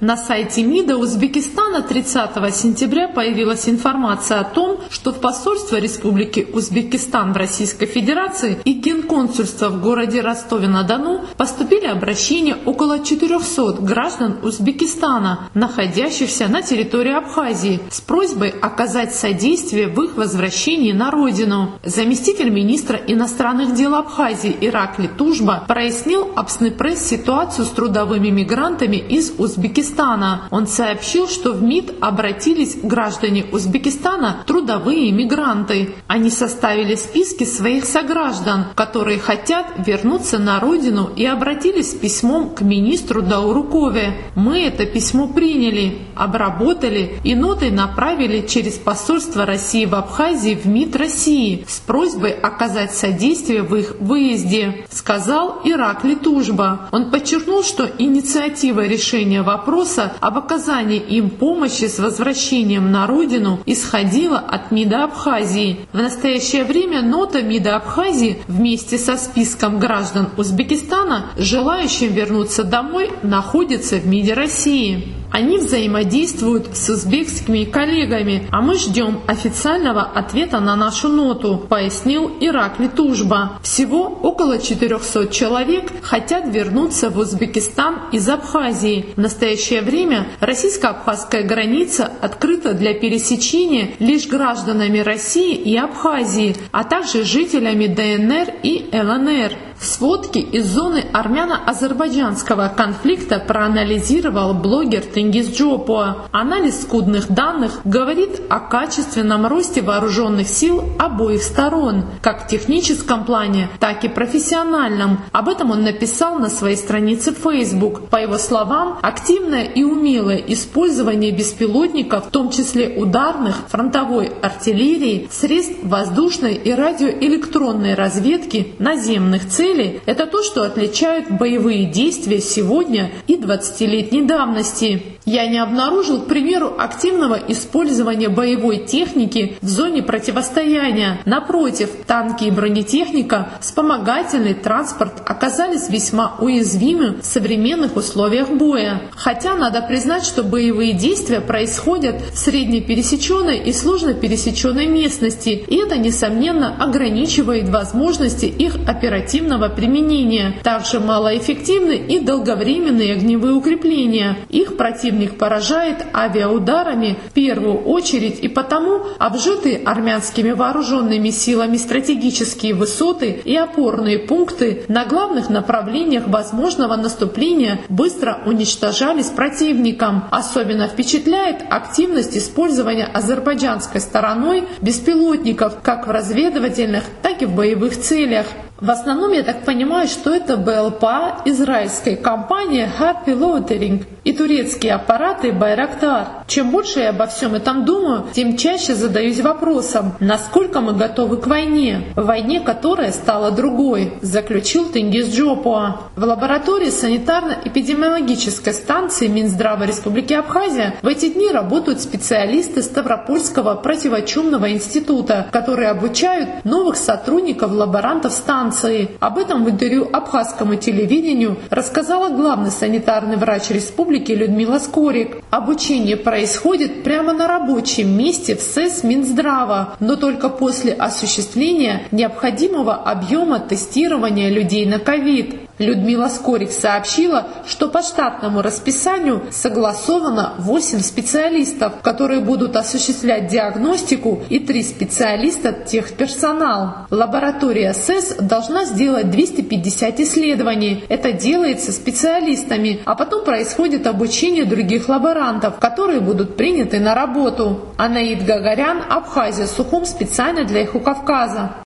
На сайте МИДа Узбекистана 30 сентября появилась информация о том, что в посольство Республики Узбекистан в Российской Федерации и Генконсульство в городе Ростове-на-Дону поступили обращения около 400 граждан Узбекистана, находящихся на территории Абхазии, с просьбой оказать содействие в их возвращении на родину. Заместитель министра иностранных дел Абхазии Иракли Тужба прояснил Абснепресс ситуацию с трудовыми мигрантами из Узбекистана. Он сообщил, что в МИД обратились граждане Узбекистана, трудовые мигранты. Они составили списки своих сограждан, которые хотят вернуться на родину, и обратились с письмом к министру Даурукове. Мы это письмо приняли, обработали и нотой направили через посольство России в Абхазии в МИД России с просьбой оказать содействие в их выезде, сказал Иракли Тужба. Он подчеркнул, что инициатива решения вопроса об оказании им помощи с возвращением на родину исходила от МИДа Абхазии. В настоящее время нота МИДа Абхазии вместе со списком граждан Узбекистана, желающим вернуться домой, находится в МИДе России. Они взаимодействуют с узбекскими коллегами, а мы ждем официального ответа на нашу ноту, пояснил Иракли Тужба. Всего около 400 человек хотят вернуться в Узбекистан из Абхазии. В настоящее время российско-абхазская граница открыта для пересечения лишь гражданами России и Абхазии, а также жителями ДНР и ЛНР. Сводки из зоны армяно-азербайджанского конфликта проанализировал блогер Тенгиз Джопуа. Анализ скудных данных говорит о качественном росте вооруженных сил обоих сторон, как в техническом плане, так и профессиональном. Об этом он написал на своей странице в Facebook. По его словам, активное и умелое использование беспилотников, в том числе ударных, фронтовой артиллерии, средств воздушной и радиоэлектронной разведки наземных целей — это то, что отличает боевые действия сегодня и 20-летней давности. Я не обнаружил, к примеру, активного использования боевой техники в зоне противостояния. Напротив, танки и бронетехника, вспомогательный транспорт оказались весьма уязвимы в современных условиях боя. Хотя надо признать, что боевые действия происходят в среднепересеченной и сложно пересеченной местности, и это, несомненно, ограничивает возможности их оперативного применения. Также малоэффективны и долговременные огневые укрепления. Их противник поражает авиаударами в первую очередь, и потому обжитые армянскими вооруженными силами стратегические высоты и опорные пункты на главных направлениях возможного наступления быстро уничтожались противником. Особенно впечатляет активность использования азербайджанской стороной беспилотников как в разведывательных, так и в боевых целях. В основном, я так понимаю, что это БЛПА израильской компании Hard Piloting и турецкие аппараты Байрактар. Чем больше я обо всем этом думаю, тем чаще задаюсь вопросом, насколько мы готовы к войне, которая стала другой, заключил Тенгиз Джопуа. В лаборатории санитарно-эпидемиологической станции Минздрава Республики Абхазия в эти дни работают специалисты Ставропольского противочумного института, которые обучают новых сотрудников-лаборантов станции. Об этом в интервью абхазскому телевидению рассказала главный санитарный врач республики Людмила Скорик. Обучение происходит прямо на рабочем месте в СЭС Минздрава, но только после осуществления необходимого объема тестирования людей на ковид. Людмила Скорик сообщила, что по штатному расписанию согласовано 8 специалистов, которые будут осуществлять диагностику, и 3 специалиста техперсонал. Лаборатория СЭС должна сделать 250 исследований. Это делается специалистами, а потом происходит обучение других лаборантов, которые будут приняты на работу. Анаид Гагарян, Абхазия, Сухум, специально для Иху Кавказа.